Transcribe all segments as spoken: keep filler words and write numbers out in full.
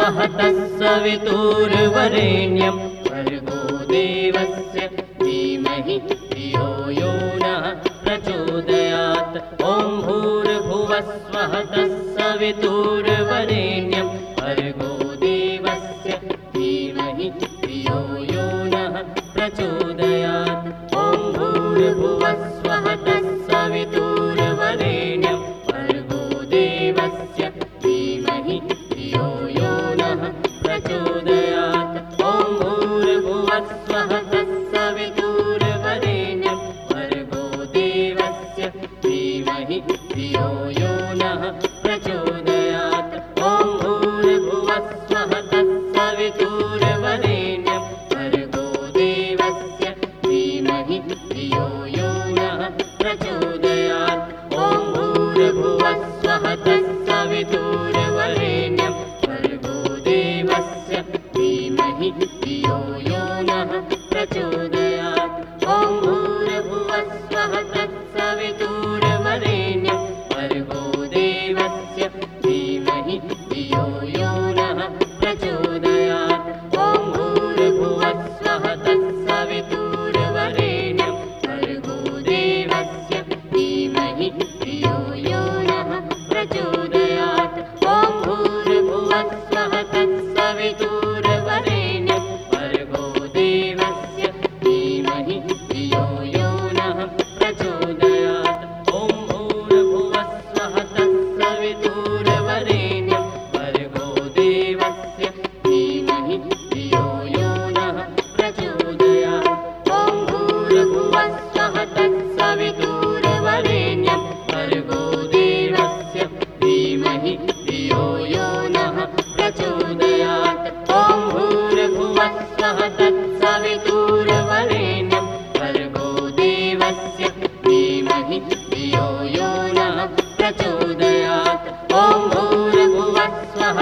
भुवस्वः तत्सवितुर्वरेण्यं भर्गो देवस्य धीमहि धियो यो नः प्रचोदयात्। ॐ भूर्भुवस्वः तत्सवितुर्वरेण्यं भर्गो देवस्य धीमहि धियो यो नः प्रचोदयात्। ॐ भूर्भुवस्वः तत्सवितुर्वरेण्यं भर्गो देवस्य धीमहि धियो यो नः प्रचोदयात्। ॐ भूर्भुवस्वः तत्सवितुर्वरेण्यं भर्गो देवस्य धीमहि धियो यो नः प्रचोदयात्। ॐ भूर्भुवस्वः तत्सवितुर्वरेण्यं भर्गो देवस्य धीमहि धियो यो नः प्रचोदयात्। ॐ भूर्भुवस्वः तत्सवितुर्वरेण्यं भर्गो देवस्य धीमहि धियो यो नः प्रचोदयात्। ॐ भूर्भुवस्वः तत्सवितुर्वरेण्यं भर्गो देवस्य धीमहि धियो यो नः प्रचोदयात्। ॐ भूर्भुवस्वः तत्सवितुर्वरेण्यं भर्गो देवस्य धीमहि धियो यो नः प्रचोदयात्। ॐ भूर्भुवस्वः तत्सवितुर्वरेण्यं भर्गो देवस्य धीमहि धियो यो नः प्रचोदयात्। ॐ भूर्भुवस्वः तत्सवितुर्वरेण्यं भर्गो देवस्य धीमहि धियो यो नः प्रचोदयात्। ॐ भूर्भुवस्वः तत्सवितुर्वरेण्यं भर्गो देवस्य धीमहि धियो यो नः प्रचोदयात्। ॐ भूर्भुवस्वः तत्सवितुर्वरेण्यं भर्गो देवस्य धीमहि धियो यो नः प्रचोदयात्। ॐ भूर्भुवस्वः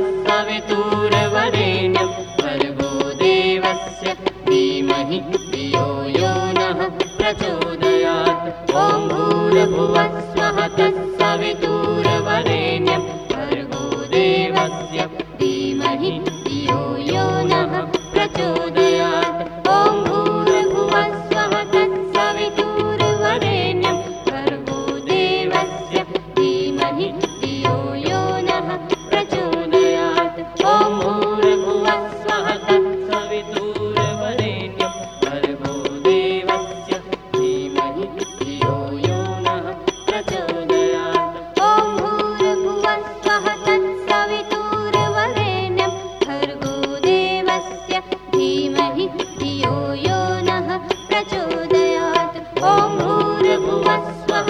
तत्सवितुर्वरेण्यं भर्गो देवस्य धीमहि धियो यो नः प्रचोदयात्। ॐ भूर्भुवस्वः तत्सवितुर्वरेण्यं भर्गो देवस्य धीमहि धियो यो नः प्रचोदयात्। ॐ भूर्भुवस्वः तत्सवितुर्वरेण्यं भर्गो देवस्य धीमहि धियो यो नः प्रचोदयात्। ॐ भूर्भुवस्वः तत्सवितुर्वरेण्यं भर्गो देवस्य धीमहि धियो यो नः प्रचोदयात्। ॐ भूर्भुवस्वः तत्सवितुर्वरेण्यं भर्गो देवस्य धीमहि धियो यो नः प्रचोदयात्। ॐ भूर्भुवस्वः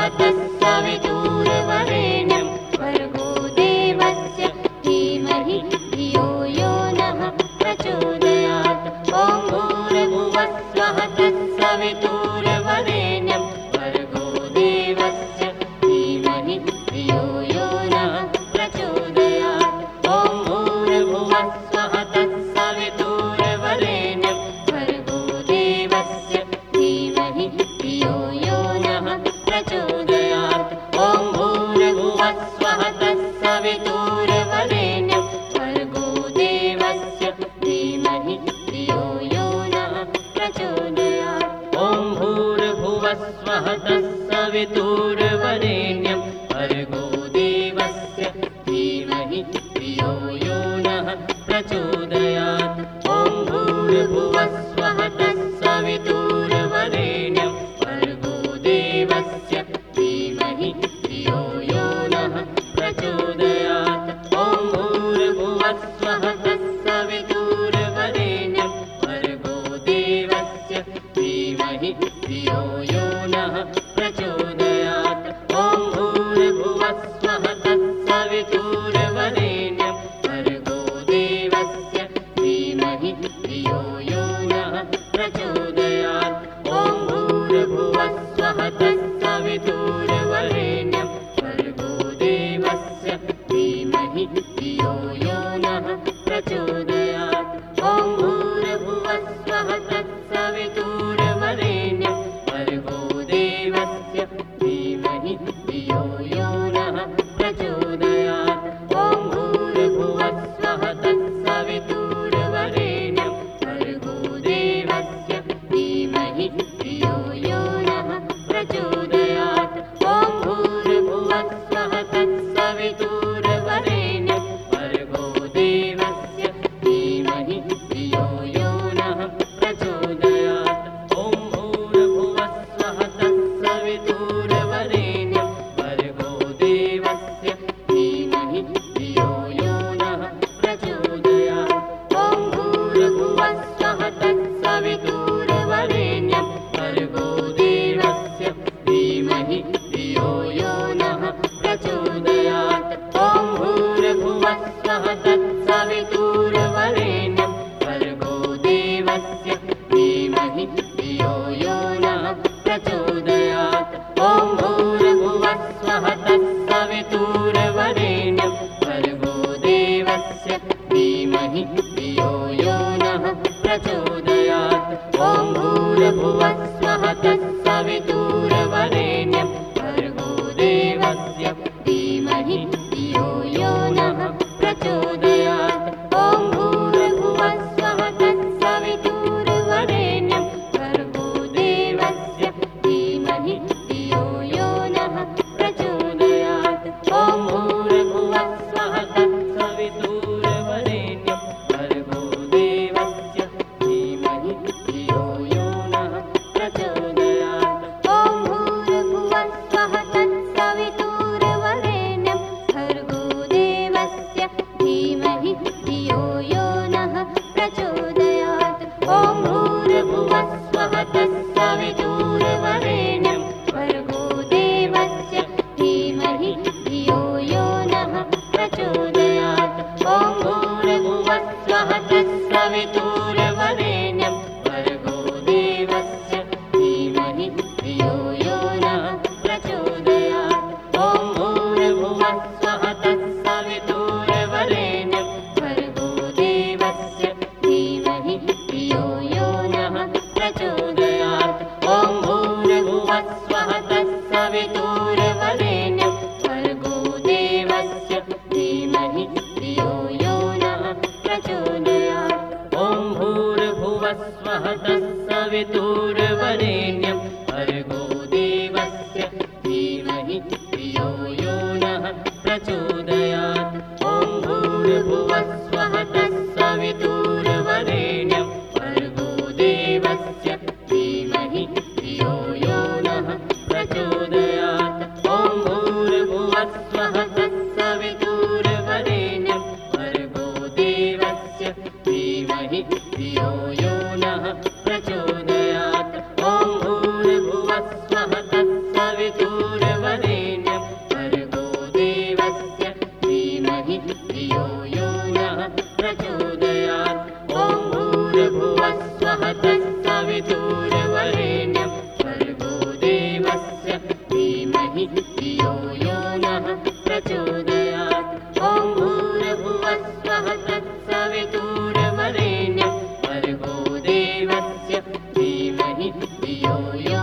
तत्सवितुर्वरेण्यं भर्गो देवस्य धीमहि धियो यो नः प्रचोदयात्। ॐ भूर्भुवस्वः तत्सवितुर्वरेण्यं भर्गो देवस्य धीमहि धियो यो नः प्रचोदयात्। ॐ भूर्भुवस्वः तत्सवितुर्वरेण्यं भर्गो देवस्य धीमहि धियो यो नः प्रचोदयात्। ॐ भूर्भुवस्वः तत्सवितुर्वरेण्यं भर्गो देवस्य धीमहि धियो यो नः प्रचोदयात्। ॐ भूर्भुवस्वः तत्सवितुर्वरेण्यं भर्गो देवस्य धीमहि धियो यो नः प्रचोदयात्। ॐ भूर्भुवस्वः तत्सवितुर्वरेण्यं भर्गो देवस्य धीमहि धियो यो नः प्रचोदयात्। ॐ भूर्भुवस्वः तत्सवितुर्वरेण्यं भर्गो देवस्य धीमहि धियो यो नः प्रचोदयात्। ॐ भूर्भुवस्वः तत्सवितुर्वरेण्यं भर्गो देवस्य धीमहि धियो यो नः प्रचोदयात्। ॐ भूर्भुवस्वः तत्सवितुर्वरेण्यं भर्गो देवस्य धीमहि धियो यो नः प्रचोदयात्। ॐ भूर्भुवस्वः तत्सवितुर्वरेण्यं भर्गो देवस्य धियो यो नः प्रचोदयात् ॐ भूर्भुवः स्वः तत्सवितुर्वरेण्यं भर्गो देवस्य धीमहि धियो यो नः प्रचोदयात् ॐ भूर्भुवः स्वः तत्सवितुर्वरेण्यं भर्गो देवस्य धीमहि धियो यो नः प्रचोदयात् ॐ भूर्भुवः स्वः तत्सवितुर्वरेण्यं भर्गो देवस्य धीमहि धियो यो नः प्रचोदयात् ॐ भूर्भुवः स्वः तत्सवितुर्वरेण्यं भर्गो देवस्य धीमहि धियो यो नः प्रचोदयात् ॐ भूर्भुवः स्वः तत्सवितुर्वरेण्यं भर्गो देवस्य धीमहि धियो यो नः प्रचोदयात् ॐ भूर्भुवः स्वः तत्सवितुर्वरेण्यं भर्गो देवस्य धीमहि धियो यो नः प्रचोदयात् ॐ भूर्भुवः स्वः तत्सवितुर्वरेण्यं भर्गो देवस्य धीमहि धियो यो नः प्रचोदयात् ॐ भूर्भुवः स्वः तत्सवितुर्वरेण्यं भर्गो देवस्य धीमहि धियो यो नः प्रचोदयात् ॐ भूर्भुवः स्वः तत्सवितुर्वरेण्यं भर्गो देवस्य धीमहि धियो यो नः प्रचोदयात् ॐ भूर्भुवः स्वः तत्सवितुर्वरेण्यं भर्गो देवस्य धीमहि धियो यो नः प्रचोदयात् ॐ भूर्भुवः स्वः तत्सवितुर्वरेण्यं भर्गो देवस्य धीमहि धियो यो नः प्रचोदयात् ॐ भूर्भुवः स्वः तत्सवितुर्वरेण्यं भर्गो देवस्य धीमहि धियो यो नः प्रचोदयात् ॐ भूर्भुवः स्वः तत्सवितुर्वरेण्यं भर्गो देवस्य धीमहि धियो यो नः प्रचोदयात् ॐ भूर्भुवः स्वः तत्सवितुर्वरेण्यं भर्गो देवस्य धीमहि धियो यो नः प्रचोदयात् ॐ भूर्भुवः स्वः तत्सवितुर्वरेण्यं भर्गो देवस्य धीमहि धियो यो